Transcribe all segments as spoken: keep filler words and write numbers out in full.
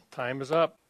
Time is up.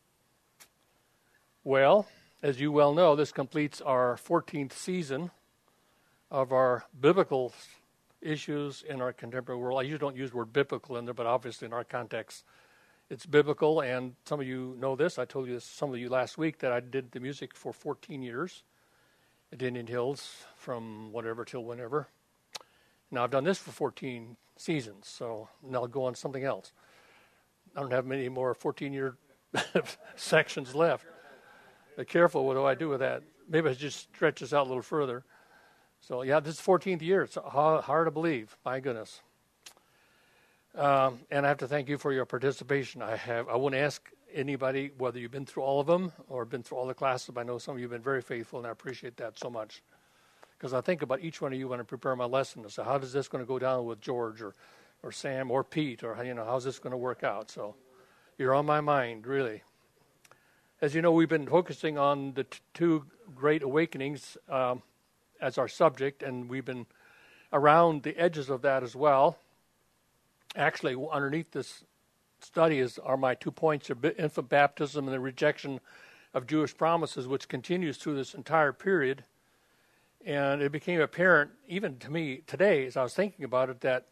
Well, as you well know, this completes our fourteenth season of our biblical issues in our contemporary world. I usually don't use the word biblical in there, but obviously in our context, it's biblical. And some of you know this. I told you this, some of you last week, that I did the music for fourteen years at Indian Hills, from whatever till whenever. Now I've done this for fourteen seasons, so now I'll go on to something else. I don't have many more fourteen-year sections left. Be careful, what do I do with that? Maybe I just stretch this out a little further. So, yeah, this is fourteenth year. It's hard to believe. My goodness. Um, and I have to thank you for your participation. I have. I wouldn't ask anybody whether you've been through all of them or been through all the classes, but I know some of you have been very faithful, and I appreciate that so much. Because I think about each one of you when I prepare my lesson. So how is this going to go down with George or, or Sam or Pete? Or, you know, how's this going to work out? So you're on my mind, really. As you know, we've been focusing on the t- two great awakenings um, as our subject, and we've been around the edges of that as well. Actually, underneath this study is are my two points of infant baptism and the rejection of Jewish promises, which continues through this entire period. And it became apparent, even to me today, as I was thinking about it, that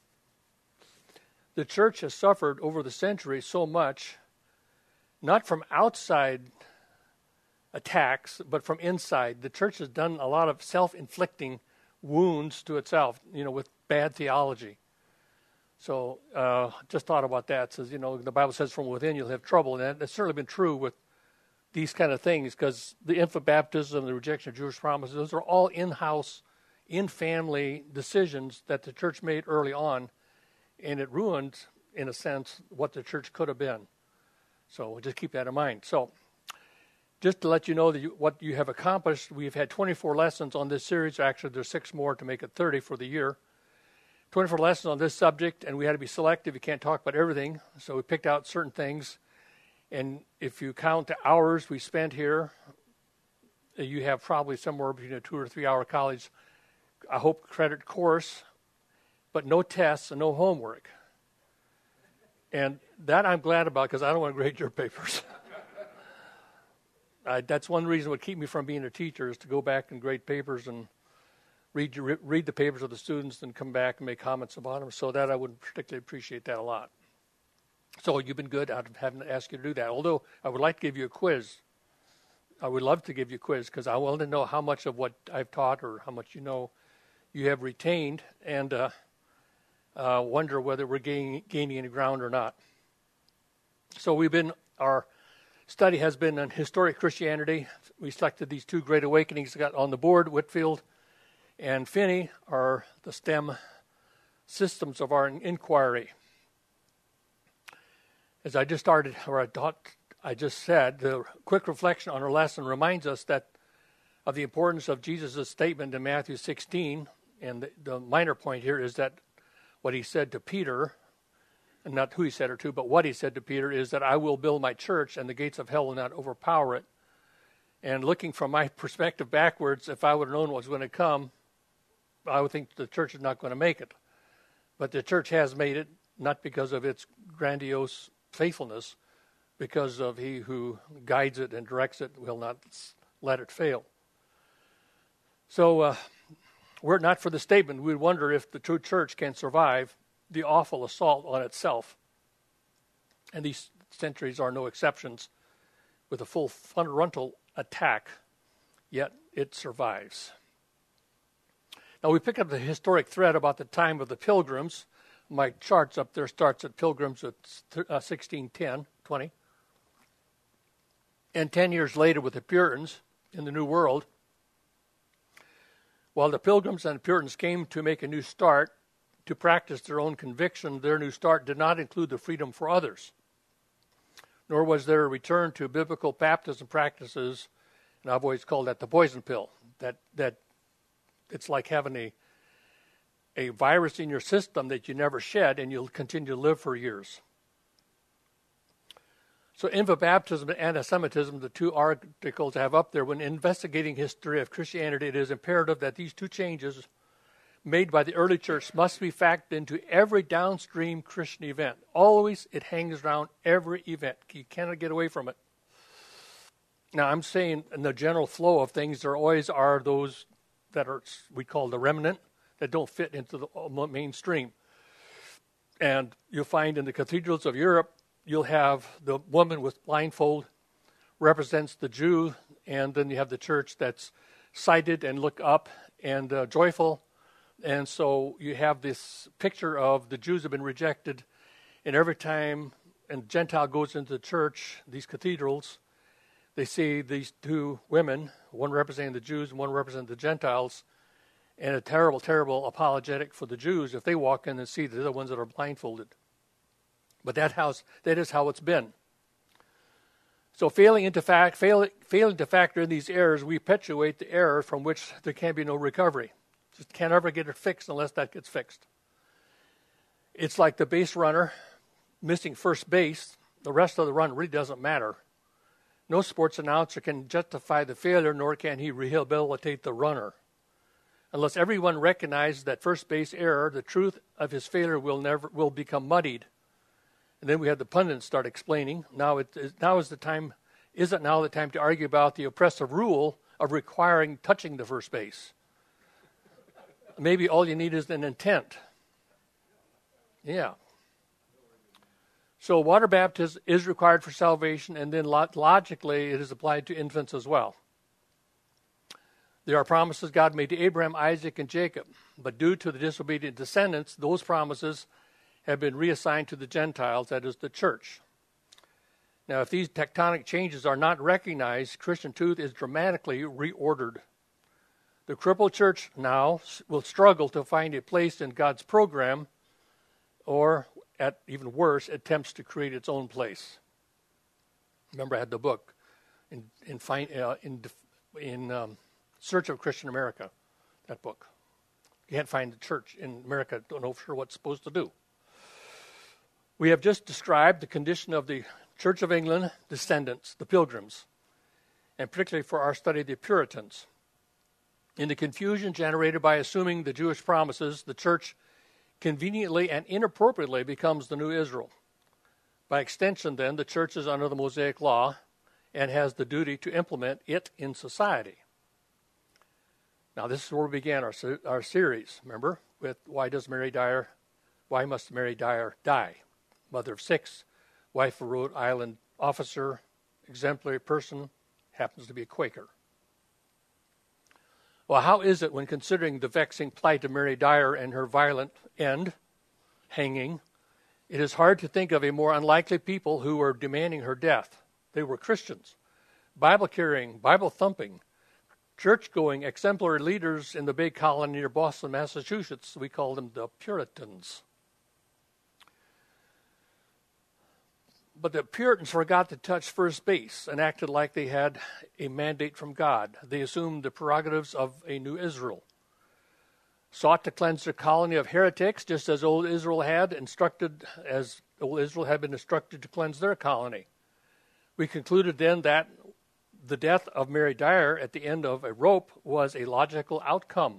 the church has suffered over the centuries so much, not from outside attacks, but from inside. The church has done a lot of self-inflicting wounds to itself, you know, with bad theology. So uh, just thought about that. It says, you know, the Bible says from within you'll have trouble. And that's certainly been true with these kind of things, because the infant baptism, the rejection of Jewish promises, those are all in-house, in-family decisions that the church made early on. And it ruined, in a sense, what the church could have been. So just keep that in mind. So just to let you know that you, what you have accomplished, we've had twenty-four lessons on this series. Actually, there's six more to make it thirty for the year. twenty-four lessons on this subject, and we had to be selective. You can't talk about everything. So we picked out certain things. And if you count the hours we spent here, you have probably somewhere between a two or three hour college, I hope, credit course, but no tests and no homework. And that I'm glad about, because I don't want to grade your papers. I, that's one reason that would keep me from being a teacher, is to go back and grade papers and read read the papers of the students and come back and make comments about them. So that I would particularly appreciate that a lot. So you've been good out of having to ask you to do that. Although I would like to give you a quiz. I would love to give you a quiz, because I want to know how much of what I've taught or how much you know you have retained, and uh, uh, wonder whether we're gaining, gaining any ground or not. So we've been, our study has been on historic Christianity. We selected these two great awakenings that got on the board. Whitefield and Finney are the STEM systems of our inquiry. As I just started, or I thought I just said, the quick reflection on our lesson reminds us that of the importance of Jesus' statement in Matthew sixteen, and the, the minor point here is that what he said to Peter, and not who he said it to, but what he said to Peter, is that I will build my church and the gates of hell will not overpower it. And looking from my perspective backwards, if I would have known what was going to come, I would think the church is not going to make it. But the church has made it, not because of its grandiose faithfulness, because of he who guides it and directs it will not let it fail. So, uh, were it not for the statement, we would wonder if the true church can survive the awful assault on itself. And these centuries are no exceptions, with a full frontal attack, yet it survives. Now we pick up the historic thread about the time of the Pilgrims. My charts up there starts at Pilgrims at uh, sixteen ten, twenty. And ten years later with the Puritans in the New World. While the Pilgrims and the Puritans came to make a new start, to practice their own conviction, their new start did not include the freedom for others. Nor was there a return to biblical baptism practices, and I've always called that the poison pill. That that it's like having a a virus in your system that you never shed, and you'll continue to live for years. So infant baptism and anti-Semitism, the two articles I have up there, when investigating history of Christianity, it is imperative that these two changes made by the early church must be factored into every downstream Christian event. Always, it hangs around every event. You cannot get away from it. Now, I'm saying in the general flow of things, there always are those that are, we call the remnant, that don't fit into the mainstream. And you'll find in the cathedrals of Europe, you'll have the woman with blindfold represents the Jew, and then you have the church that's sighted and look up and uh, joyful. And so you have this picture of the Jews have been rejected, and every time a Gentile goes into the church, these cathedrals, they see these two women, one representing the Jews and one representing the Gentiles, and a terrible, terrible apologetic for the Jews if they walk in and see the other ones that are blindfolded. But that, house, that is how it's been. So failing, into fact, fail, failing to factor in these errors, we perpetuate the error from which there can be no recovery. Just can't ever get it fixed unless that gets fixed. It's like the base runner missing first base. The rest of the run really doesn't matter. No sports announcer can justify the failure, nor can he rehabilitate the runner. Unless everyone recognizes that first base error, the truth of his failure will never will become muddied. And then we had the pundits start explaining. Now, it is, now is the time. Isn't now the time to argue about the oppressive rule of requiring touching the first base? Maybe all you need is an intent. Yeah. So water baptism is required for salvation, and then logically it is applied to infants as well. There are promises God made to Abraham, Isaac, and Jacob, but due to the disobedient descendants, those promises have been reassigned to the Gentiles, that is the church. Now, if these tectonic changes are not recognized, Christian truth is dramatically reordered. The crippled church now will struggle to find a place in God's program, or, at even worse, attempts to create its own place. Remember, I had the book, in in uh, in, in um, Search of Christian America, that book. You can't find the church in America, don't know for sure what it's supposed to do. We have just described the condition of the Church of England descendants, the Pilgrims, and particularly for our study, the Puritans. In the confusion generated by assuming the Jewish promises, the church conveniently and inappropriately becomes the new Israel. By extension, then, the church is under the Mosaic law and has the duty to implement it in society. Now, this is where we began our our series, remember, with why does Mary Dyer, why must Mary Dyer die? Mother of six, wife of a Rhode Island officer, exemplary person, happens to be a Quaker. Well, how is it when considering the vexing plight of Mary Dyer and her violent end, hanging, it is hard to think of a more unlikely people who were demanding her death. They were Christians, Bible-carrying, Bible-thumping, church-going, exemplary leaders in the big colony near Boston, Massachusetts. We call them the Puritans. But the Puritans forgot to touch first base and acted like they had a mandate from God. They assumed the prerogatives of a new Israel, sought to cleanse their colony of heretics, just as old Israel had instructed, as old Israel had been instructed to cleanse their colony. We concluded then that the death of Mary Dyer at the end of a rope was a logical outcome.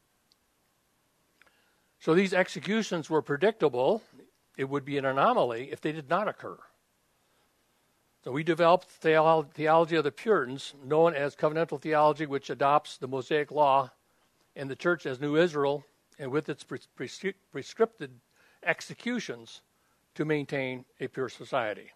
So these executions were predictable. It would be an anomaly if they did not occur. So we developed the theology of the Puritans, known as covenantal theology, which adopts the Mosaic law and the church as New Israel, and with its prescri- prescripted executions to maintain a pure society.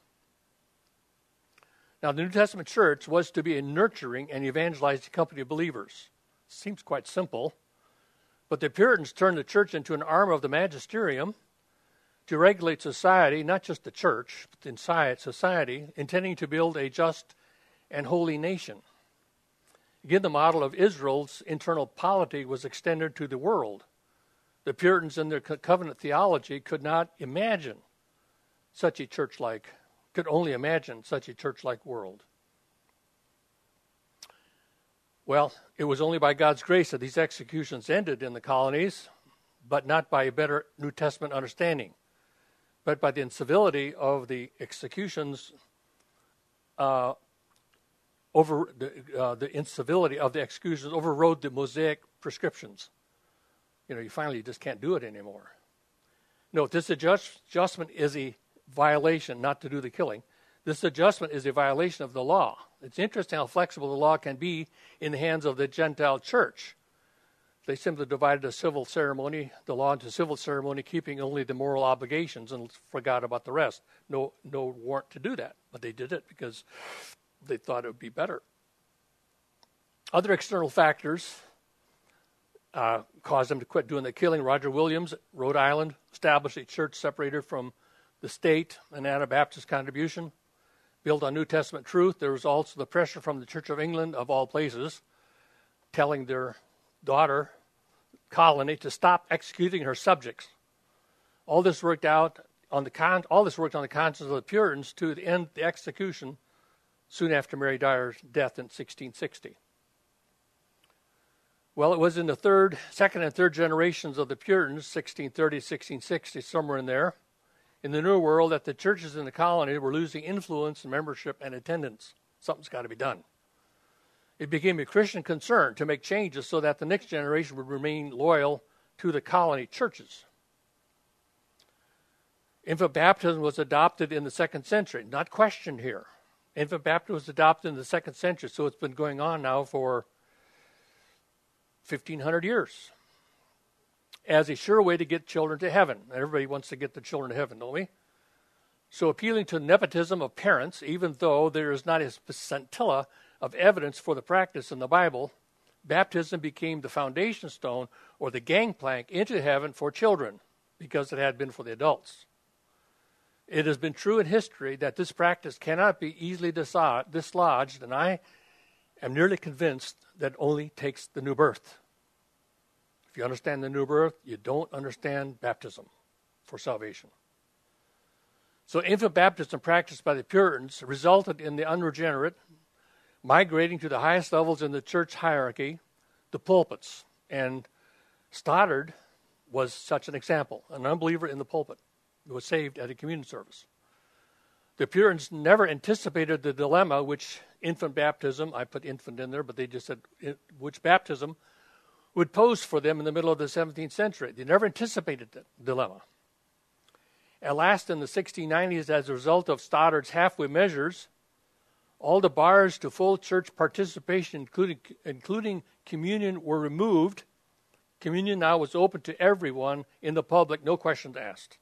Now, the New Testament church was to be a nurturing and evangelizing company of believers. Seems quite simple, but the Puritans turned the church into an arm of the magisterium to regulate society, not just the church, but inside society, intending to build a just and holy nation. Again, the model of Israel's internal polity was extended to the world. The Puritans in their covenant theology could not imagine such a church-like, could only imagine such a church-like world. Well, it was only by God's grace that these executions ended in the colonies, but not by a better New Testament understanding, but by the incivility of the executions, uh, over the, uh, the incivility of the executions overrode the Mosaic prescriptions. you know, you finally just can't do it anymore. Note, this adjust, adjustment is a violation, not to do the killing. This adjustment is a violation of the law. It's interesting how flexible the law can be in the hands of the Gentile church. They simply divided the civil ceremony, the law into civil ceremony, keeping only the moral obligations and forgot about the rest. No, no warrant to do that, but they did it because they thought it would be better. Other external factors uh, caused them to quit doing the killing. Roger Williams, Rhode Island, established a church separated from the state, an Anabaptist contribution, built on New Testament truth. There was also the pressure from the Church of England, of all places, telling their daughter colony to stop executing her subjects. All this worked out on the con- all this worked on the conscience of the Puritans to end the execution soon after Mary Dyer's death in sixteen sixty. Well, it was in the third, second and third generations of the Puritans, sixteen thirty, sixteen sixty, somewhere in there, in the New World, that the churches in the colony were losing influence and membership and attendance. Something's got to be done. It became a Christian concern to make changes so that the next generation would remain loyal to the colony churches. Infant baptism was adopted in the second century, not questioned here. Infant baptism was adopted in the second century, so it's been going on now for fifteen hundred years as a sure way to get children to heaven. Everybody wants to get the children to heaven, don't we? So appealing to nepotism of parents, even though there is not a scintilla of evidence for the practice in the Bible, baptism became the foundation stone or the gangplank into heaven for children because it had been for the adults. It has been true in history that this practice cannot be easily dislodged, and I am nearly convinced that it only takes the new birth. If you understand the new birth, you don't understand baptism for salvation. So infant baptism practiced by the Puritans resulted in the unregenerate migrating to the highest levels in the church hierarchy, the pulpits. And Stoddard was such an example, an unbeliever in the pulpit who was saved at a communion service. The Puritans never anticipated the dilemma which infant baptism, I put infant in there, but they just said which baptism would pose for them in the middle of the seventeenth century. They never anticipated the dilemma. At last, in the sixteen nineties, as a result of Stoddard's halfway measures, all the bars to full church participation, including, including communion, were removed. Communion now was open to everyone in the public, no questions asked.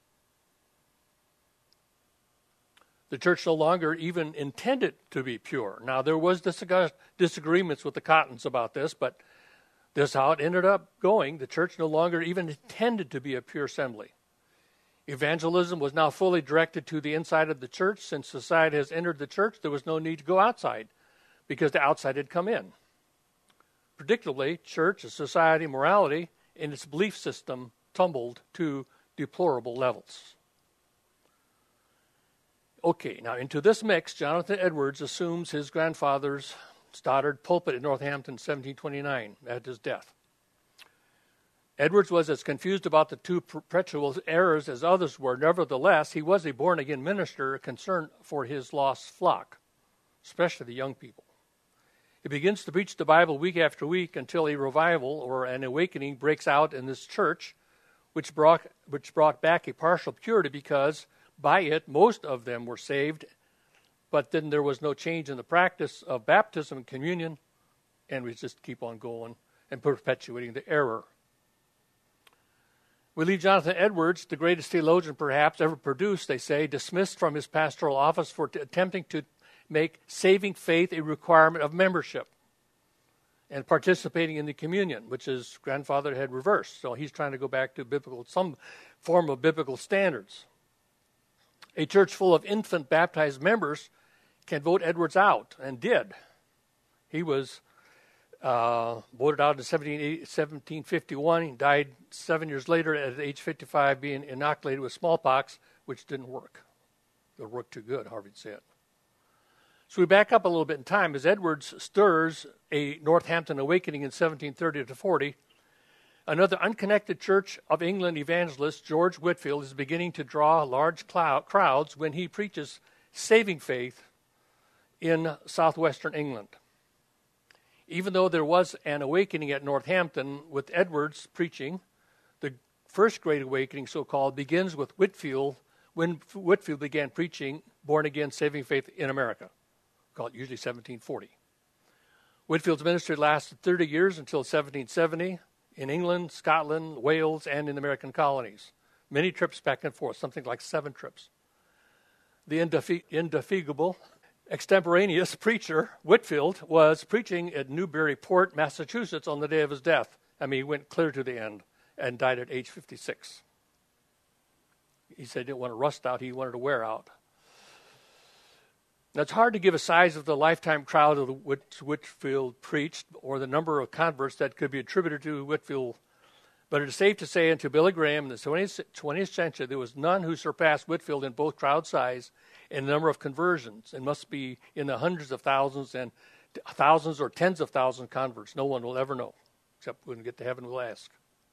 The church no longer even intended to be pure. Now, there was disag- disagreements with the Cottons about this, but this is how it ended up going. The church no longer even intended to be a pure assembly. Evangelism was now fully directed to the inside of the church. Since society has entered the church, there was no need to go outside because the outside had come in. Predictably, church, society, morality, and its belief system tumbled to deplorable levels. Okay, now into this mix, Jonathan Edwards assumes his grandfather's Stoddard pulpit in Northampton in seventeen twenty-nine at his death. Edwards was as confused about the two perpetual errors as others were. Nevertheless, he was a born-again minister concerned for his lost flock, especially the young people. He begins to preach the Bible week after week until a revival or an awakening breaks out in this church, which brought, which brought back a partial purity because by it most of them were saved, but then there was no change in the practice of baptism and communion, and we just keep on going and perpetuating the error. We leave Jonathan Edwards, the greatest theologian perhaps ever produced, they say, dismissed from his pastoral office for t- attempting to make saving faith a requirement of membership and participating in the communion, which his grandfather had reversed. So he's trying to go back to biblical, some form of biblical standards. A church full of infant baptized members can vote Edwards out, and did. He was Uh, voted out in seventeen fifty-one. He died seven years later at age fifty-five, being inoculated with smallpox, which didn't work. It worked too good, Harvey said. So we back up a little bit in time. As Edwards stirs a Northampton awakening in seventeen thirty to forty, another unconnected Church of England evangelist, George Whitefield, is beginning to draw large cloud, crowds when he preaches saving faith in southwestern England. Even though there was an awakening at Northampton with Edwards preaching, First Great Awakening, so-called, begins with Whitefield, when Whitefield began preaching born-again saving faith in America. We call it usually seventeen forty. Whitefield's ministry lasted thirty years until seventeen seventy in England, Scotland, Wales, and in the American colonies. Many trips back and forth, something like seven trips. The indefi- indefatigable, extemporaneous preacher, Whitefield, was preaching at Newburyport, Massachusetts on the day of his death. I mean, he went clear to the end and died at age fifty-six. He said he didn't want to rust out, he wanted to wear out. Now, it's hard to give a size of the lifetime crowd of which Whitefield preached or the number of converts that could be attributed to Whitefield, but it is safe to say until Billy Graham in the twentieth, twentieth century, there was none who surpassed Whitefield in both crowd size and number of conversions. It must be in the hundreds of thousands and thousands or tens of thousands converts. No one will ever know, except when we get to heaven we'll ask.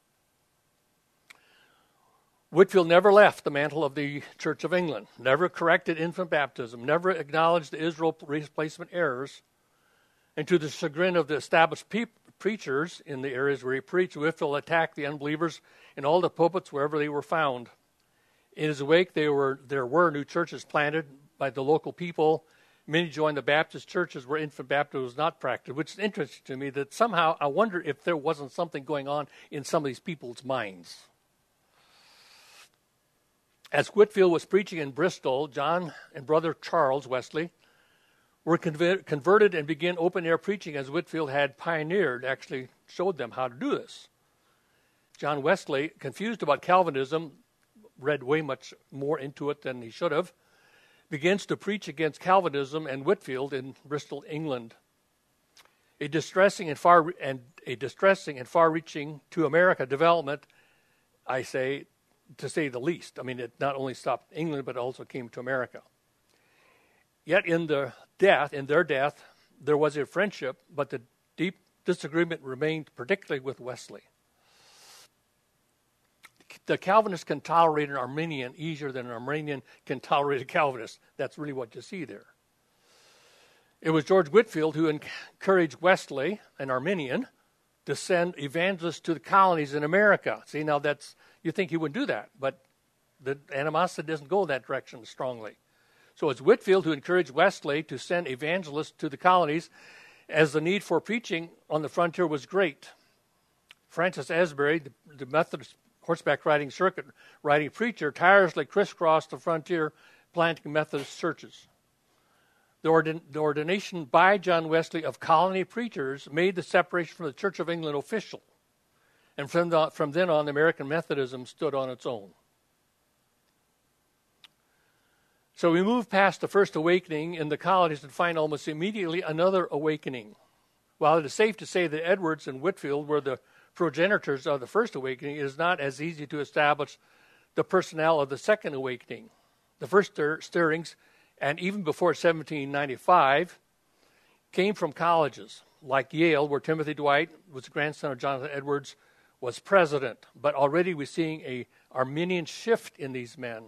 Whitefield never left the mantle of the Church of England, never corrected infant baptism, never acknowledged the Israel replacement errors, and to the chagrin of the established pe- preachers in the areas where he preached, Whitefield attacked the unbelievers in all the pulpits wherever they were found. In his wake, they were, there were new churches planted by the local people. Many joined the Baptist churches where infant baptism was not practiced, which is interesting to me that somehow I wonder if there wasn't something going on in some of these people's minds. As Whitefield was preaching in Bristol, John and brother Charles Wesley were conver- converted and began open-air preaching as Whitefield had pioneered, actually showed them how to do this. John Wesley, confused about Calvinism, read way much more into it than he should have, begins to preach against Calvinism and Whitefield in Bristol, England. A distressing and far and a distressing and far-reaching to America development, I say, to say the least. I mean, it not only stopped England, but also came to America. Yet in the death, in their death, there was a friendship, but the deep disagreement remained, particularly with Wesley. The Calvinist can tolerate an Arminian easier than an Arminian can tolerate a Calvinist. That's really what you see there. It was George Whitefield who encouraged Wesley, an Arminian, to send evangelists to the colonies in America. See, now that's, you think he would do that, but the animosity doesn't go that direction strongly. So it's Whitefield who encouraged Wesley to send evangelists to the colonies as the need for preaching on the frontier was great. Francis Asbury, the, the Methodist horseback riding circuit riding preacher, tirelessly crisscrossed the frontier planting Methodist churches. The, ordin- the ordination by John Wesley of colony preachers made the separation from the Church of England official. And from, the, from then on, American Methodism stood on its own. So we move past the first awakening in the colonies and find almost immediately another awakening. While it is safe to say that Edwards and Whitefield were the progenitors of the first awakening, it is not as easy to establish the personnel of the second awakening. The first stir- stirrings, and even before seventeen ninety-five, came from colleges like Yale, where Timothy Dwight was the grandson of Jonathan Edwards, was president. But already we're seeing a Arminian shift in these men.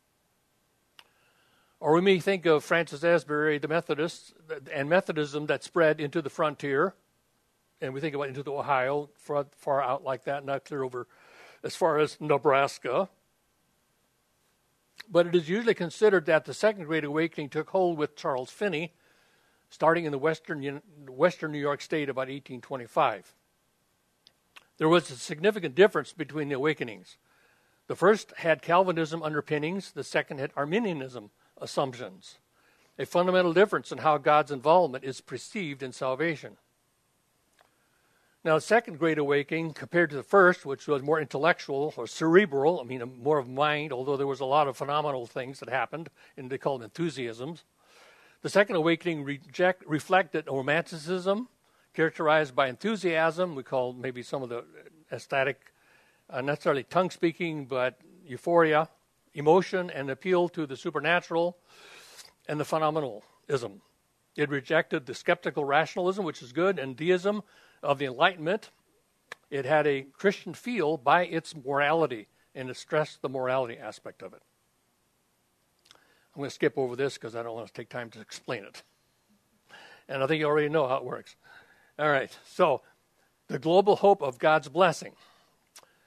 Or we may think of Francis Asbury, the Methodists, and Methodism that spread into the frontier. And we think about into the Ohio, far, far out like that, not clear over as far as Nebraska. But it is usually considered that the Second Great Awakening took hold with Charles Finney, starting in the western, western New York State about eighteen twenty-five. There was a significant difference between the awakenings. The first had Calvinism underpinnings, the second had Arminianism assumptions. A fundamental difference in how God's involvement is perceived in salvation. Now, the Second Great Awakening, compared to the first, which was more intellectual or cerebral, I mean, more of mind, although there was a lot of phenomenal things that happened, and they called them enthusiasms. The Second Awakening reject, reflected romanticism, characterized by enthusiasm. We call maybe some of the ecstatic, uh, not necessarily tongue-speaking, but euphoria, emotion, and appeal to the supernatural and the phenomenalism. It rejected the skeptical rationalism, which is good, and deism of the Enlightenment. It had a Christian feel by its morality, and it stressed the morality aspect of it. I'm going to skip over this because I don't want to take time to explain it. And I think you already know how it works. All right, so the global hope of God's blessing.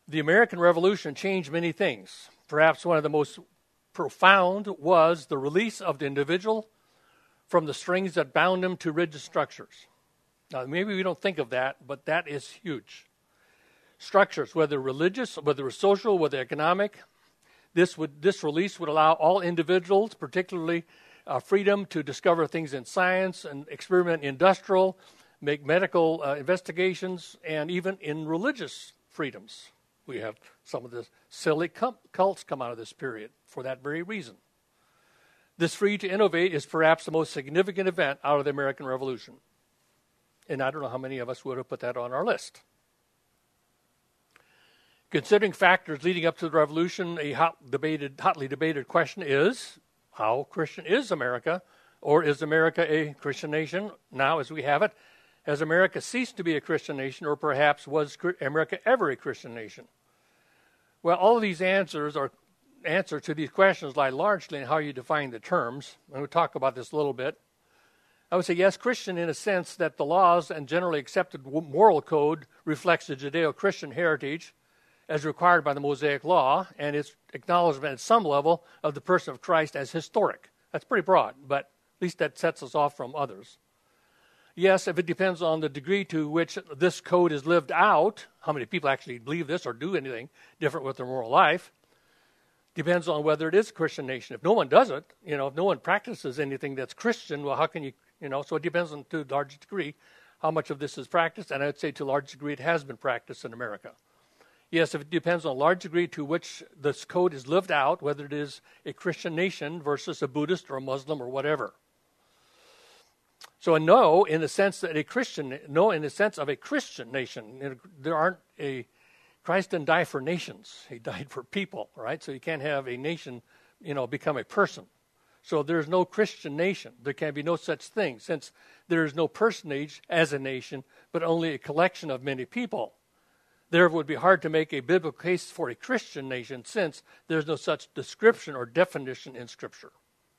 The American Revolution changed many things. Perhaps one of the most profound was the release of the individual from the strings that bound him to rigid structures. Now, maybe we don't think of that, but that is huge. Structures, whether religious, whether social, whether economic, this would this release would allow all individuals, particularly uh, freedom to discover things in science and experiment in industrial, make medical uh, investigations, and even in religious freedoms. We have some of the silly cults come out of this period for that very reason. This free to innovate is perhaps the most significant event out of the American Revolution. And I don't know how many of us would have put that on our list. Considering factors leading up to the revolution, a hot debated, hotly debated question is, how Christian is America? Or is America a Christian nation now as we have it? Has America ceased to be a Christian nation, or perhaps was America ever a Christian nation? Well, all of these answers are answers to these questions lie largely in how you define the terms. And we'll talk about this a little bit. I would say, yes, Christian in a sense that the laws and generally accepted moral code reflects the Judeo-Christian heritage as required by the Mosaic Law, and its acknowledgement at some level of the person of Christ as historic. That's pretty broad, but at least that sets us off from others. Yes, if it depends on the degree to which this code is lived out, how many people actually believe this or do anything different with their moral life, depends on whether it is a Christian nation. If no one does it, you know, if no one practices anything that's Christian, well, how can you, you know, so it depends on, to a large degree, how much of this is practiced, and I'd say to a large degree it has been practiced in America. Yes, if it depends on a large degree to which this code is lived out, whether it is a Christian nation versus a Buddhist or a Muslim or whatever. So a no in the sense that a Christian, no in the sense of a Christian nation. There aren't a, Christ didn't die for nations. He died for people, right? So you can't have a nation, you know, become a person. So there's no Christian nation. There can be no such thing, since there is no personage as a nation, but only a collection of many people. There would be hard to make a biblical case for a Christian nation, since there's no such description or definition in Scripture.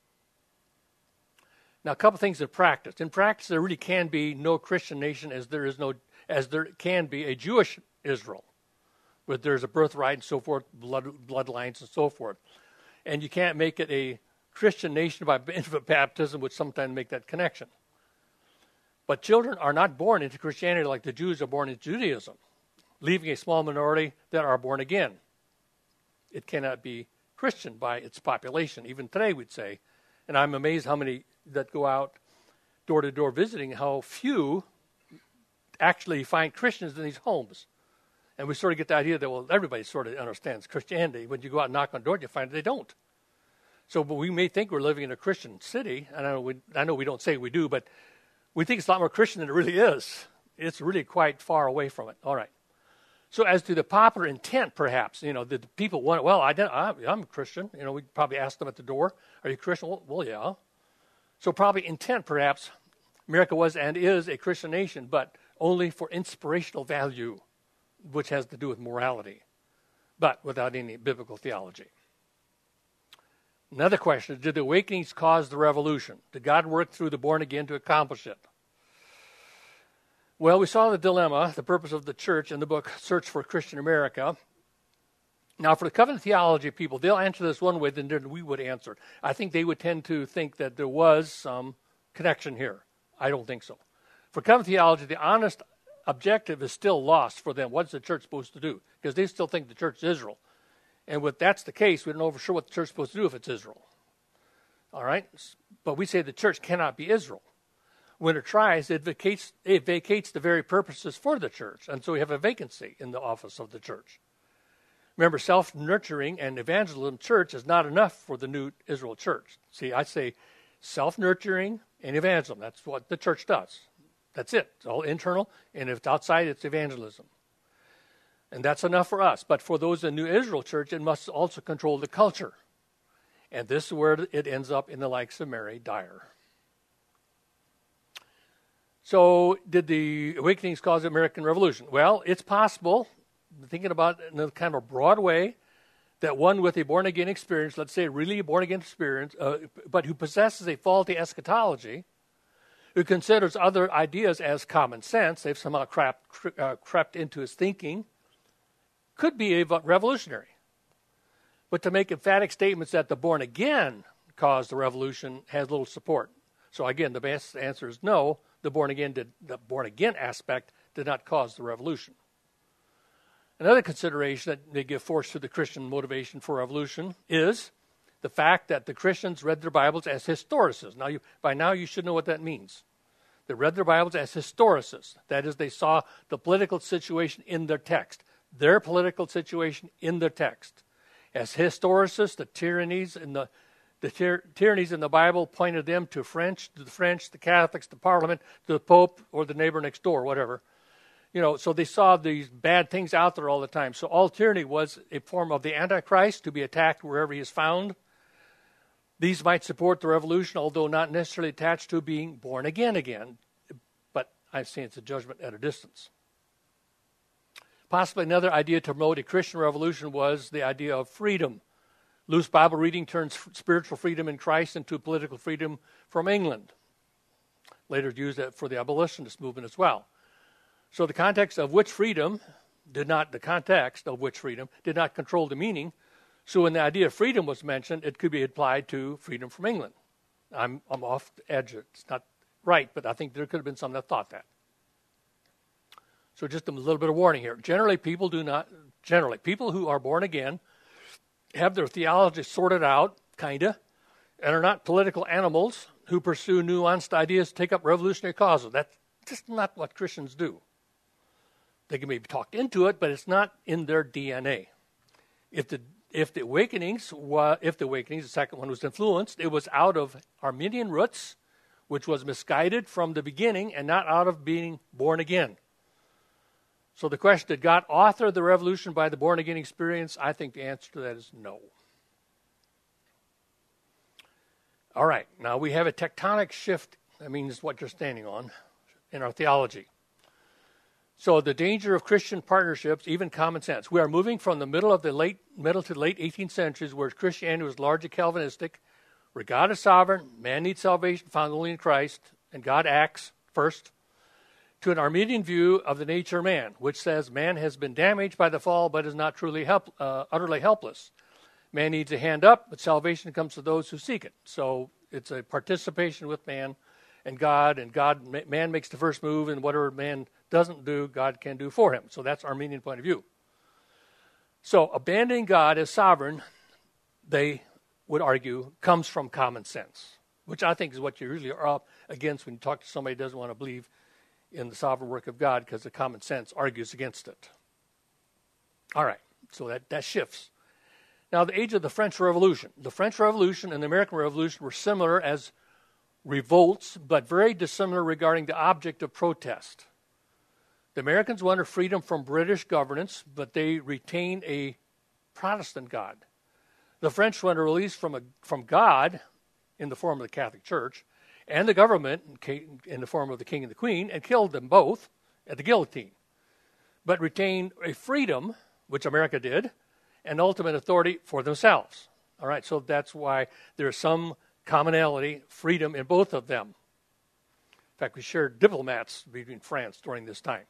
Now, a couple things in practice. In practice, there really can be no Christian nation as there is no, as there can be a Jewish Israel, but there's a birthright and so forth, blood, bloodlines and so forth. And you can't make it a Christian nation by infant baptism, which sometimes make that connection. But children are not born into Christianity like the Jews are born into Judaism, leaving a small minority that are born again. It cannot be Christian by its population, even today we'd say. And I'm amazed how many that go out door-to-door visiting, how few actually find Christians in these homes. And we sort of get the idea that, well, everybody sort of understands Christianity. When you go out and knock on doors, you find they don't. So but we may think we're living in a Christian city. And I know we, I know we don't say we do, but we think it's a lot more Christian than it really is. It's really quite far away from it. All right. So as to the popular intent, perhaps, you know, the people want, well, I I'm a Christian. You know, we probably ask them at the door, are you Christian? Well, well, yeah. So probably intent, perhaps, America was and is a Christian nation, but only for inspirational value, which has to do with morality, but without any biblical theology. Another question, did the awakenings cause the revolution? Did God work through the born again to accomplish it? Well, we saw the dilemma, the purpose of the church in the book Search for Christian America. Now, for the covenant theology people, they'll answer this one way than we would answer. I think they would tend to think that there was some connection here. I don't think so. For covenant theology, the honest objective is still lost for them. What's the church supposed to do? Because they still think the church is Israel. And if that's the case, we don't know for sure what the church is supposed to do if it's Israel. All right? But we say the church cannot be Israel. When it tries, it vacates, it vacates the very purposes for the church. And so we have a vacancy in the office of the church. Remember, self-nurturing and evangelism church is not enough for the new Israel church. See, I say self-nurturing and evangelism. That's what the church does. That's it. It's all internal, and if it's outside, it's evangelism. And that's enough for us. But for those in the new Israel church, it must also control the culture. And this is where it ends up in the likes of Mary Dyer. So, did the awakenings cause the American Revolution? Well, it's possible, thinking about it in a kind of a broad way, that one with a born-again experience, let's say really a born-again experience, uh, but who possesses a faulty eschatology, who considers other ideas as common sense, they've somehow crept, uh, crept into his thinking, could be a revolutionary. But to make emphatic statements that the born again caused the revolution has little support. So again, the best answer is no. The born again did the born again aspect did not cause the revolution. Another consideration that may give force to the Christian motivation for revolution is the fact that the Christians read their Bibles as historicists. Now, you, by now, you should know what that means. They read their Bibles as historicists. That is, they saw the political situation in their text, their political situation in their text. As historicists, the tyrannies in the the tyr- tyrannies in the Bible pointed them to French, to the French, the Catholics, the Parliament, to the Pope, or the neighbor next door, whatever. You know, so they saw these bad things out there all the time. So all tyranny was a form of the Antichrist to be attacked wherever he is found. These might support the revolution, although not necessarily attached to being born again again. But I've seen it's a judgment at a distance. Possibly another idea to promote a Christian revolution was the idea of freedom. Loose Bible reading turns spiritual freedom in Christ into political freedom from England. Later used that for the abolitionist movement as well. So the context of which freedom did not, the context of which freedom did not control the meaning. So when the idea of freedom was mentioned, it could be applied to freedom from England. I'm, I'm off the edge. It's not right, but I think there could have been some that thought that. So just a little bit of warning here. Generally, people do not, generally, people who are born again have their theology sorted out, kind of, and are not political animals who pursue nuanced ideas, take up revolutionary causes. That's just not what Christians do. They can maybe talk into it, but it's not in their D N A. If the if the awakenings, wa- if the awakenings, the second one was influenced, it was out of Arminian roots, which was misguided from the beginning, and not out of being born again. So the question, did God author the revolution by the born-again experience? I think the answer to that is no. All right, now we have a tectonic shift, that means what you're standing on, in our theology. So the danger of Christian partnerships, even common sense. We are moving from the middle of the late middle to the late eighteenth centuries, where Christianity was largely Calvinistic, where God is sovereign, man needs salvation found only in Christ, and God acts first, to an Arminian view of the nature of man, which says man has been damaged by the fall but is not truly help, uh, utterly helpless. Man needs a hand up, but salvation comes to those who seek it. So it's a participation with man and God, and God, man makes the first move, and whatever man doesn't do, God can do for him. So that's Arminian point of view. So abandoning God as sovereign, they would argue, comes from common sense, which I think is what you usually are up against when you talk to somebody who doesn't want to believe in the sovereign work of God, because the common sense argues against it. All right, so that, that shifts. Now, the age of the French Revolution. The French Revolution and the American Revolution were similar as revolts, but very dissimilar regarding the object of protest. The Americans wanted freedom from British governance, but they retained a Protestant God. The French wanted release from, a, from God in the form of the Catholic Church, and the government in the form of the king and the queen, and killed them both at the guillotine, but retained a freedom, which America did, and ultimate authority for themselves. All right, so that's why there's some commonality, freedom in both of them. In fact, we shared diplomats between France during this time.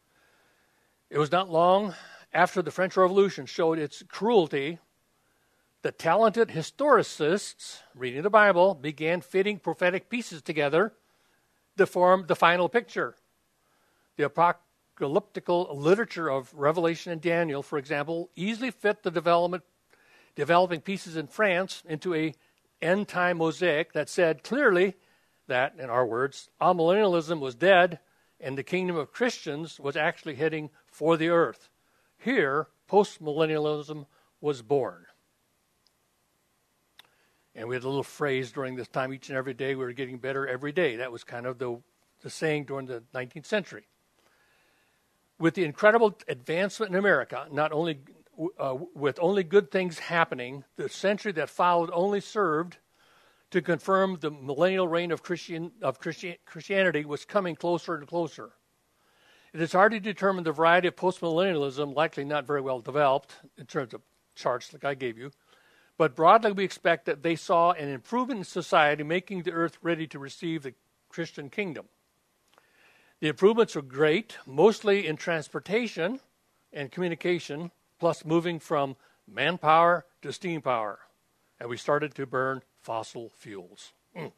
It was not long after the French Revolution showed its cruelty, the talented historicists, reading the Bible, began fitting prophetic pieces together to form the final picture. The apocalyptical literature of Revelation and Daniel, for example, easily fit the development, developing pieces in France into a end-time mosaic that said clearly that, in our words, amillennialism was dead and the kingdom of Christians was actually heading for the earth. Here, post-millennialism was born. And we had a little phrase during this time, each and every day we were getting better every day. That was kind of the, the saying during the nineteenth century. With the incredible advancement in America, not only uh, with only good things happening, the century that followed only served to confirm the millennial reign of, Christian, of Christian, Christianity was coming closer and closer. It is hard to determine the variety of postmillennialism, likely not very well developed in terms of charts like I gave you, but broadly we expect that they saw an improvement in society, making the earth ready to receive the Christian kingdom. The improvements were great, mostly in transportation and communication, plus moving from manpower to steam power. And we started to burn fossil fuels. Mm.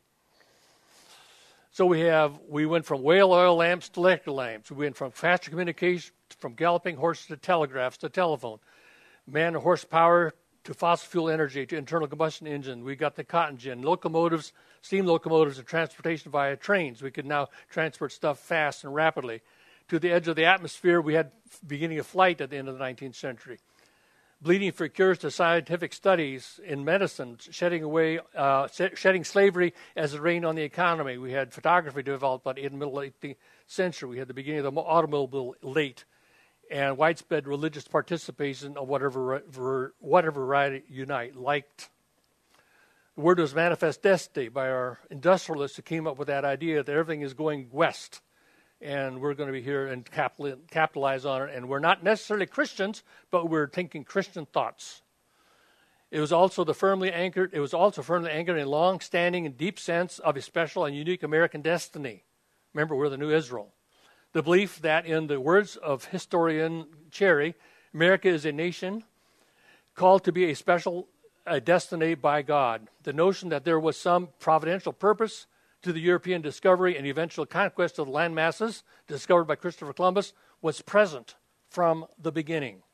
So we have, we went from whale oil lamps to electric lamps. We went from faster communication, from galloping horses to telegraphs to telephone. Man and horsepower to fossil fuel energy to internal combustion engine. We got the cotton gin, locomotives, steam locomotives, and transportation via trains. We could now transport stuff fast and rapidly. To the edge of the atmosphere, we had beginning of flight at the end of the nineteenth century. Bleeding for cures to scientific studies in medicine, shedding away, uh, shedding slavery as it rained on the economy. We had photography developed by the middle eighteenth century. We had the beginning of the automobile late, and widespread religious participation of whatever whatever variety Unite liked. The word was manifest destiny by our industrialists who came up with that idea that everything is going west. And we're going to be here and capitalize on it. And we're not necessarily Christians, but we're thinking Christian thoughts. It was also the firmly anchored. It was also firmly anchored in a long-standing and deep sense of a special and unique American destiny. Remember, we're the new Israel. The belief that, in the words of historian Cherry, America is a nation called to be a special a destiny by God. The notion that there was some providential purpose to the European discovery and eventual conquest of the land masses discovered by Christopher Columbus was present from the beginning.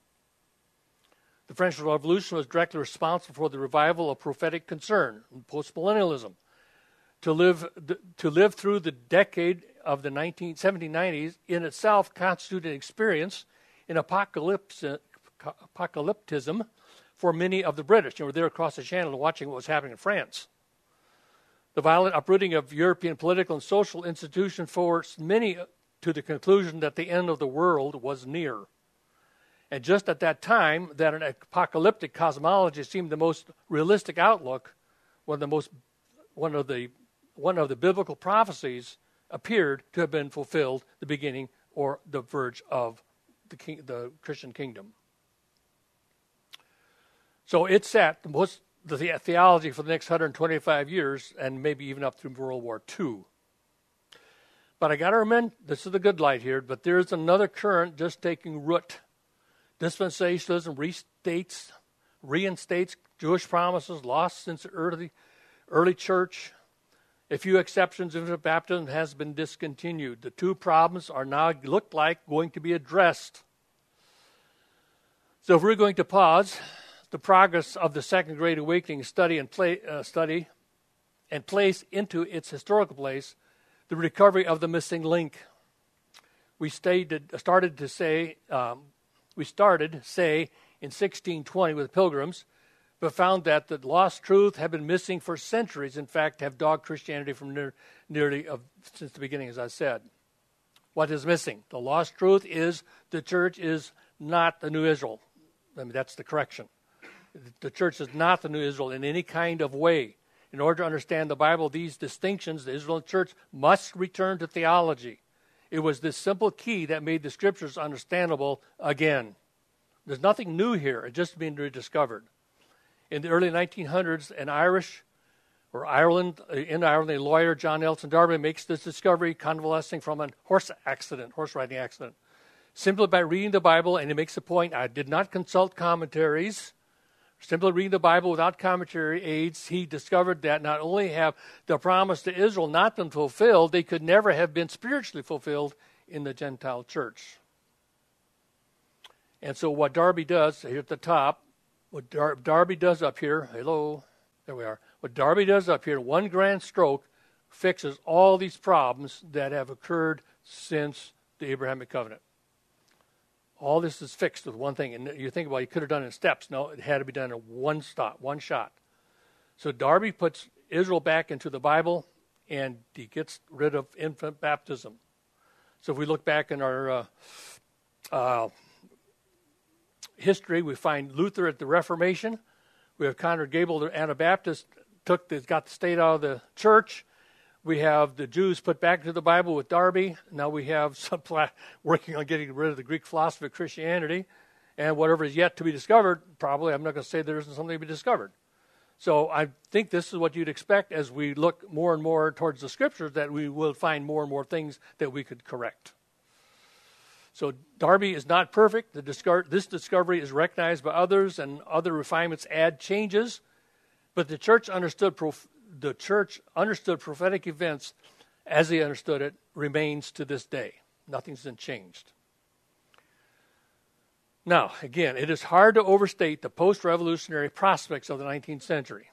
The French Revolution was directly responsible for the revival of prophetic concern and postmillennialism. To live, to live through the decade of the seventeen nineties in itself constituted an experience in apocalypse, apocalyptism for many of the British. You were there across the channel watching what was happening in France. The violent uprooting of European political and social institutions forced many to the conclusion that the end of the world was near. And just at that time, that an apocalyptic cosmology seemed the most realistic outlook, when the most one of the one of the biblical prophecies appeared to have been fulfilled, the beginning or the verge of the king, the Christian kingdom. So it set the most the theology for the next one hundred twenty-five years, and maybe even up through World War Two. But I got to remember, this is the good light here, but there's another current just taking root. Dispensationalism restates, reinstates Jewish promises lost since the early, early church. A few exceptions, infant baptism has been discontinued. The two problems are now look like going to be addressed. So if we're going to pause the progress of the Second Great Awakening study and play, uh, study and place into its historical place the recovery of the missing link. We stated, started to say, um, we started, say, in sixteen twenty with Pilgrims, but found that the lost truth had been missing for centuries. In fact, have dogged Christianity from near, nearly of, since the beginning, as I said. What is missing? The lost truth is the church is not the new Israel. I mean, that's the correction. The church is not the new Israel in any kind of way. In order to understand the Bible, these distinctions, the Israel church must return to theology. It was this simple key that made the scriptures understandable again. There's nothing new here. It's just being rediscovered. In the early nineteen hundreds, an Irish, or Ireland, in Ireland, a lawyer, John Nelson Darby, makes this discovery convalescing from a horse accident, horse riding accident. Simply by reading the Bible, and he makes the point, I did not consult commentaries. Simply reading the Bible without commentary aids, he discovered that not only have the promise to Israel not been fulfilled, they could never have been spiritually fulfilled in the Gentile church. And so what Darby does, here at the top, what Dar- Darby does up here, hello, there we are. What Darby does up here, one grand stroke, fixes all these problems that have occurred since the Abrahamic covenant. All this is fixed with one thing. And you think, well, you could have done it in steps. No, it had to be done in one stop, one shot. So Darby puts Israel back into the Bible, and he gets rid of infant baptism. So if we look back in our uh, uh, history, we find Luther at the Reformation. We have Conrad Gable, the Anabaptist, took the, got the state out of the church. We have the Jews put back into the Bible with Darby. Now we have some pla- working on getting rid of the Greek philosophy of Christianity. And whatever is yet to be discovered, probably, I'm not going to say there isn't something to be discovered. So I think this is what you'd expect as we look more and more towards the Scriptures, that we will find more and more things that we could correct. So Darby is not perfect. The discover, this discovery is recognized by others, and other refinements add changes. But the church understood prof, the church understood prophetic events as they understood it remains to this day. Nothing's been changed. Now, again, it is hard to overstate the post-revolutionary prospects of the nineteenth century.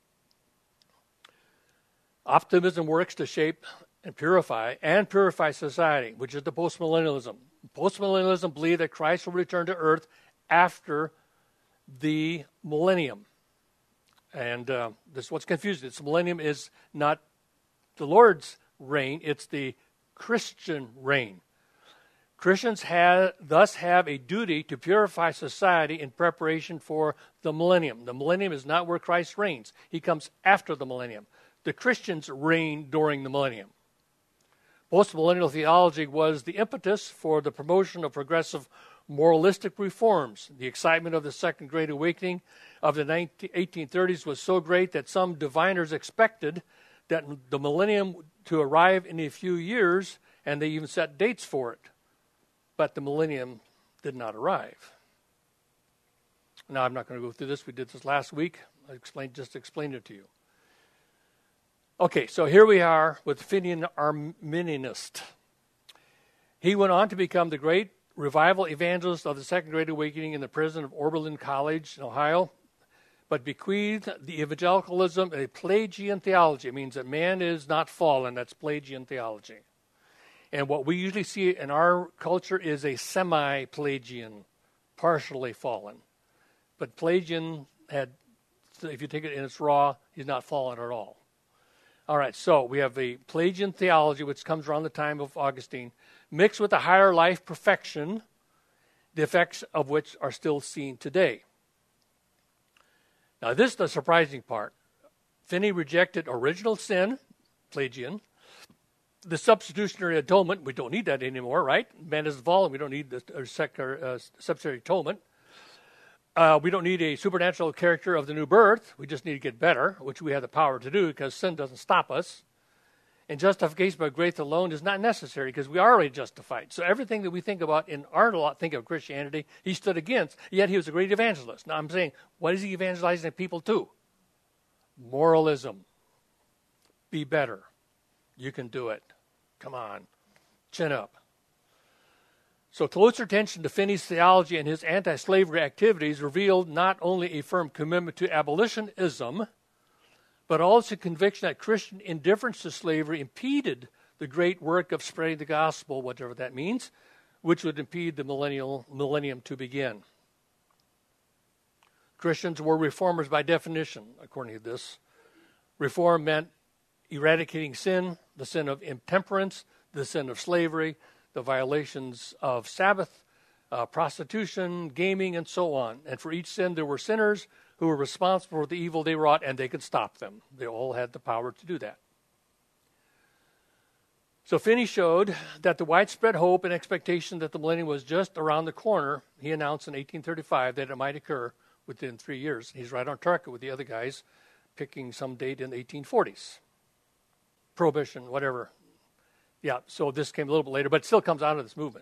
Optimism works to shape and purify and purify society, which is the postmillennialism. Postmillennialism believed that Christ will return to earth after the millennium. And uh, this is what's confusing. This millennium is not the Lord's reign, it's the Christian reign. Christians have, thus have a duty to purify society in preparation for the millennium. The millennium is not where Christ reigns. He comes after the millennium. The Christians reign during the millennium. Postmillennial theology was the impetus for the promotion of progressive moralistic reforms. The excitement of the Second Great Awakening of the eighteen thirties was so great that some diviners expected that the millennium to arrive in a few years, and they even set dates for it. But the millennium did not arrive. Now, I'm not going to go through this. We did this last week. I explained, just explained it to you. Okay, so here we are with Finian Arminianist. He went on to become the great revival evangelist of the Second Great Awakening in the prison of Oberlin College in Ohio, but bequeathed the evangelicalism a Pelagian theology. It means that man is not fallen. That's Pelagian theology. And what we usually see in our culture is a semi-Pelagian, partially fallen. But Pelagian had, if you take it in its raw, he's not fallen at all. All right, so we have a Pelagian theology, which comes around the time of Augustine, mixed with a higher life perfection, the effects of which are still seen today. Now, this is the surprising part. Finney rejected original sin, Pelagian, the substitutionary atonement. We don't need that anymore, right? Man is fallen. We don't need the uh, substitutionary atonement. Uh, we don't need a supernatural character of the new birth. We just need to get better, which we have the power to do because sin doesn't stop us. And justification by grace alone is not necessary because we are already justified. So everything that we think about in our think of Christianity, he stood against, yet he was a great evangelist. Now I'm saying, what is he evangelizing people to? Moralism. Be better. You can do it. Come on. Chin up. So closer attention to Finney's theology and his anti-slavery activities revealed not only a firm commitment to abolitionism, but also conviction that Christian indifference to slavery impeded the great work of spreading the gospel, whatever that means, which would impede the millennial, millennium to begin. Christians were reformers by definition, according to this. Reform meant eradicating sin, the sin of intemperance, the sin of slavery, the violations of Sabbath, uh, prostitution, gaming, and so on. And for each sin, there were sinners who were responsible for the evil they wrought, and they could stop them. They all had the power to do that. So Finney showed that the widespread hope and expectation that the millennium was just around the corner. He announced in eighteen thirty-five that it might occur within three years. He's right on target with the other guys, picking some date in the eighteen forties. Prohibition, whatever. Yeah, so this came a little bit later, but it still comes out of this movement.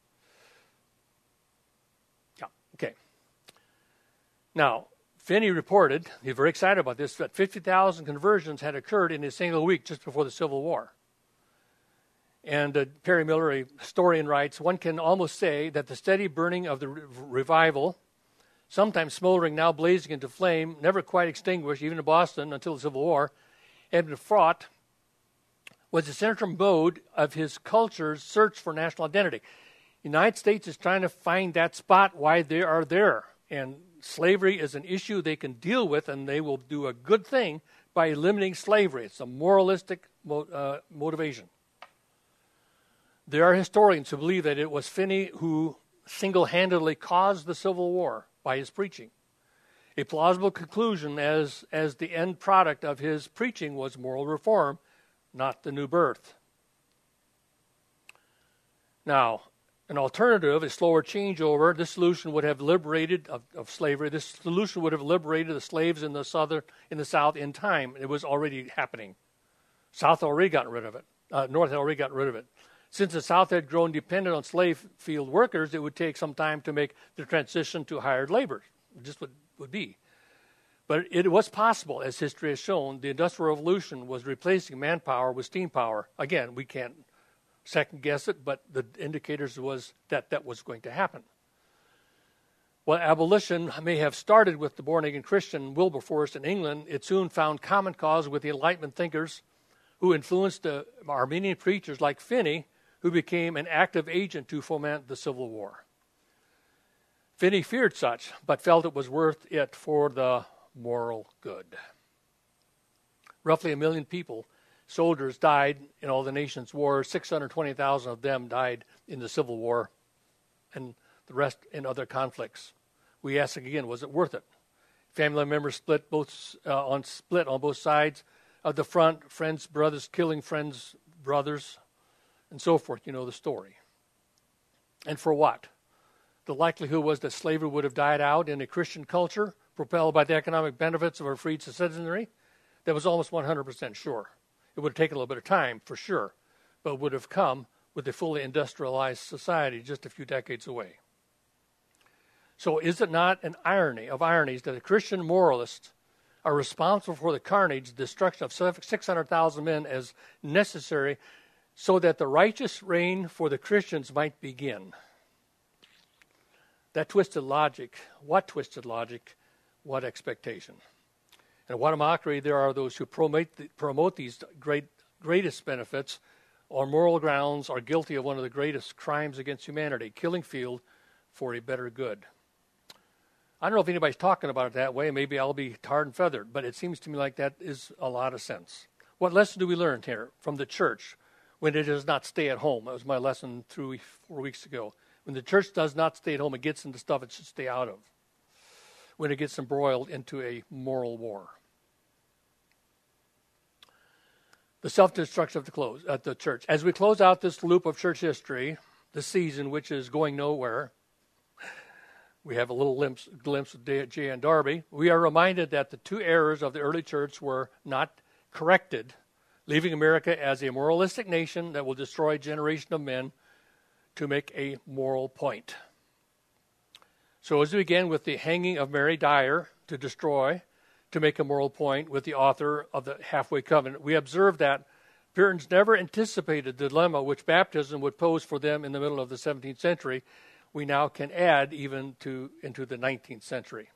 Yeah, okay. Now, Finney reported, he's very excited about this, that fifty thousand conversions had occurred in a single week just before the Civil War. And uh, Perry Miller, a historian, writes, one can almost say that the steady burning of the re- revival, sometimes smoldering, now blazing into flame, never quite extinguished, even in Boston until the Civil War, had been fraught was the central mode of his culture's search for national identity. The United States is trying to find that spot why they are there. And slavery is an issue they can deal with, and they will do a good thing by eliminating slavery. It's a moralistic mo- uh, motivation. There are historians who believe that it was Finney who single-handedly caused the Civil War by his preaching. A plausible conclusion as, as the end product of his preaching was moral reform, not the new birth. Now, an alternative, a slower changeover, this solution would have liberated of, of slavery. This solution would have liberated the slaves in the southern, in the South in time. It was already happening. South had already gotten rid of it. Uh, North had already gotten rid of it. Since the South had grown dependent on slave field workers, it would take some time to make the transition to hired labor. Just would, would be. But it was possible, as history has shown. The Industrial Revolution was replacing manpower with steam power. Again, we can't second guess it, but the indicators was that that was going to happen. While abolition may have started with the born-again Christian Wilberforce in England, it soon found common cause with the Enlightenment thinkers who influenced the Armenian preachers like Finney, who became an active agent to foment the Civil War. Finney feared such, but felt it was worth it for the moral good. Roughly a million people, soldiers, died in all the nation's wars. six hundred twenty thousand of them died in the Civil War, and the rest in other conflicts. We ask again, was it worth it? Family members split both uh, on split on both sides of the front, friends, brothers killing friends, brothers, and so forth. You know the story. And for what? The likelihood was that slavery would have died out in a Christian culture, propelled by the economic benefits of our freed citizenry. That was almost one hundred percent sure. It would have taken a little bit of time, for sure, but would have come with a fully industrialized society just a few decades away. So is it not an irony of ironies that the Christian moralists are responsible for the carnage, destruction of six hundred thousand men as necessary so that the righteous reign for the Christians might begin? That twisted logic, what twisted logic, what expectation? And what a mockery there are those who promote, the, promote these great, greatest benefits on moral grounds are guilty of one of the greatest crimes against humanity, killing field for a better good. I don't know if anybody's talking about it that way. Maybe I'll be tarred and feathered, but it seems to me like that is a lot of sense. What lesson do we learn here from the church when it does not stay at home? That was my lesson three, four weeks ago. When the church does not stay at home, it gets into stuff it should stay out of. When it gets embroiled into a moral war. The self-destruction of the, close, uh, the church. As we close out this loop of church history, the season which is going nowhere, we have a little glimpse, glimpse of J N Darby. We are reminded that the two errors of the early church were not corrected, leaving America as a moralistic nation that will destroy a generation of men to make a moral point. So as we begin with the hanging of Mary Dyer to destroy, to make a moral point with the author of the Halfway Covenant, we observe that Puritans never anticipated the dilemma which baptism would pose for them in the middle of the seventeenth century. We now can add even to into the nineteenth century.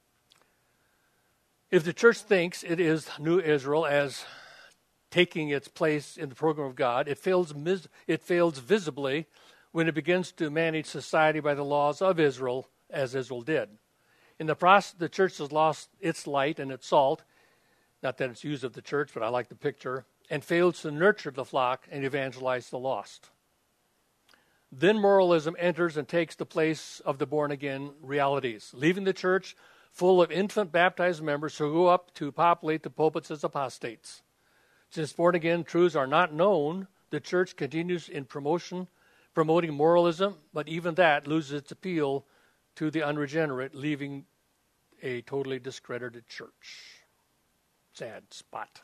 If the church thinks it is New Israel as taking its place in the program of God, it fails, mis- it fails visibly when it begins to manage society by the laws of Israel, as Israel did. In the process, the church has lost its light and its salt, not that it's used of the church, but I like the picture, and fails to nurture the flock and evangelize the lost. Then moralism enters and takes the place of the born-again realities, leaving the church full of infant baptized members who go up to populate the pulpits as apostates. Since born-again truths are not known, the church continues in promotion, promoting moralism, but even that loses its appeal to the unregenerate, leaving a totally discredited church. Sad spot.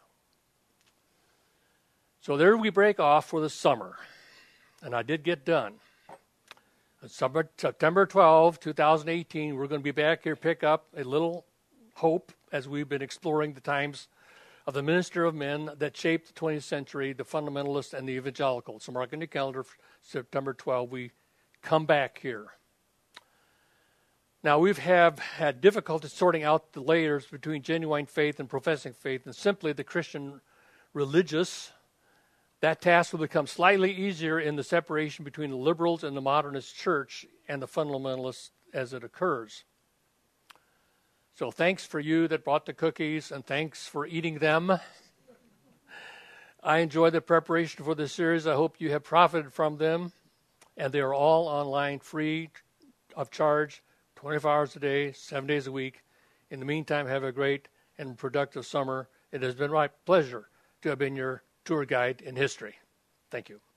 So there we break off for the summer. And I did get done. September twelfth, twenty eighteen, we're going to be back here, pick up a little hope as we've been exploring the times of the minister of men that shaped the twentieth century, the fundamentalists and the evangelicals. So mark on your calendar, September twelfth, we come back here. Now, we have had difficulty sorting out the layers between genuine faith and professing faith and simply the Christian religious. That task will become slightly easier in the separation between the liberals and the modernist church and the fundamentalists as it occurs. So thanks for you that brought the cookies, and thanks for eating them. I enjoyed the preparation for this series. I hope you have profited from them. And they are all online, free of charge, twenty-four hours a day, seven days a week. In the meantime, have a great and productive summer. It has been my pleasure to have been your tour guide in history. Thank you.